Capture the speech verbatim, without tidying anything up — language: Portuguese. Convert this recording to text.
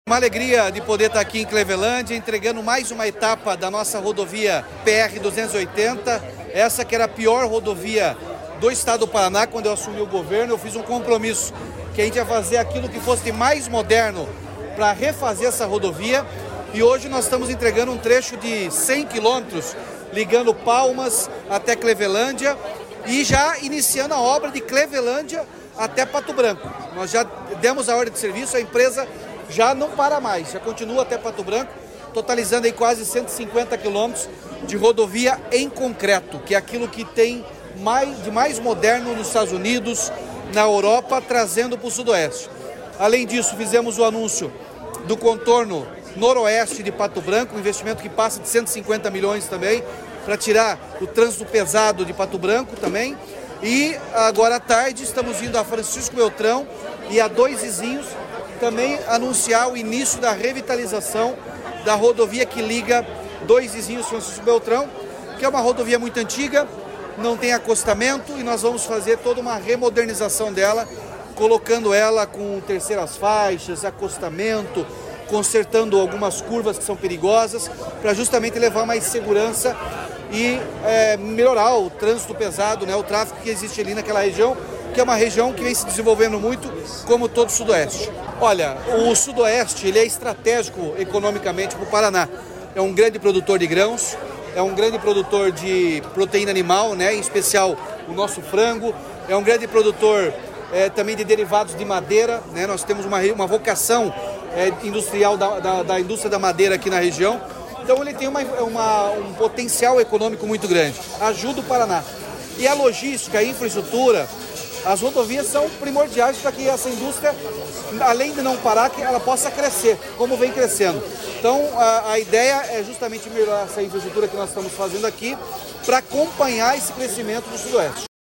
Uma alegria de poder estar aqui em Clevelândia, entregando mais uma etapa da nossa rodovia P R duzentos e oitenta, essa que era a pior rodovia do estado do Paraná. Quando eu assumi o governo, eu fiz um compromisso que a gente ia fazer aquilo que fosse de mais moderno para refazer essa rodovia, e hoje nós estamos entregando um trecho de cem quilômetros, ligando Palmas até Clevelândia e já iniciando a obra de Clevelândia até Pato Branco. Nós já demos a ordem de serviço, a empresa já não para mais, já continua até Pato Branco, totalizando aí quase cento e cinquenta quilômetros de rodovia em concreto, que é aquilo que tem mais, de mais moderno nos Estados Unidos, na Europa, trazendo para o Sudoeste. Além disso, fizemos o anúncio do contorno noroeste de Pato Branco, um investimento que passa de cento e cinquenta milhões também, para tirar o trânsito pesado de Pato Branco também. E agora à tarde estamos indo a Francisco Beltrão e a Dois Vizinhos, também anunciar o início da revitalização da rodovia que liga Dois Vizinhos Francisco Beltrão, que é uma rodovia muito antiga, não tem acostamento, e nós vamos fazer toda uma remodernização dela, colocando ela com terceiras faixas, acostamento, consertando algumas curvas que são perigosas, para justamente levar mais segurança e é, melhorar o trânsito pesado, né, o tráfego que existe ali naquela região, que é uma região que vem se desenvolvendo muito, como todo o Sudoeste. Olha, o Sudoeste ele é estratégico economicamente para o Paraná. É um grande produtor de grãos, é um grande produtor de proteína animal, né, em especial o nosso frango, é um grande produtor é, também de derivados de madeira, né, nós temos uma, uma vocação é, industrial da, da, da indústria da madeira aqui na região. Então ele tem uma, uma, um potencial econômico muito grande, ajuda o Paraná. E a logística, a infraestrutura, as rodovias são primordiais para que essa indústria, além de não parar, que ela possa crescer, como vem crescendo. Então a, a ideia é justamente melhorar essa infraestrutura que nós estamos fazendo aqui para acompanhar esse crescimento do Sudoeste.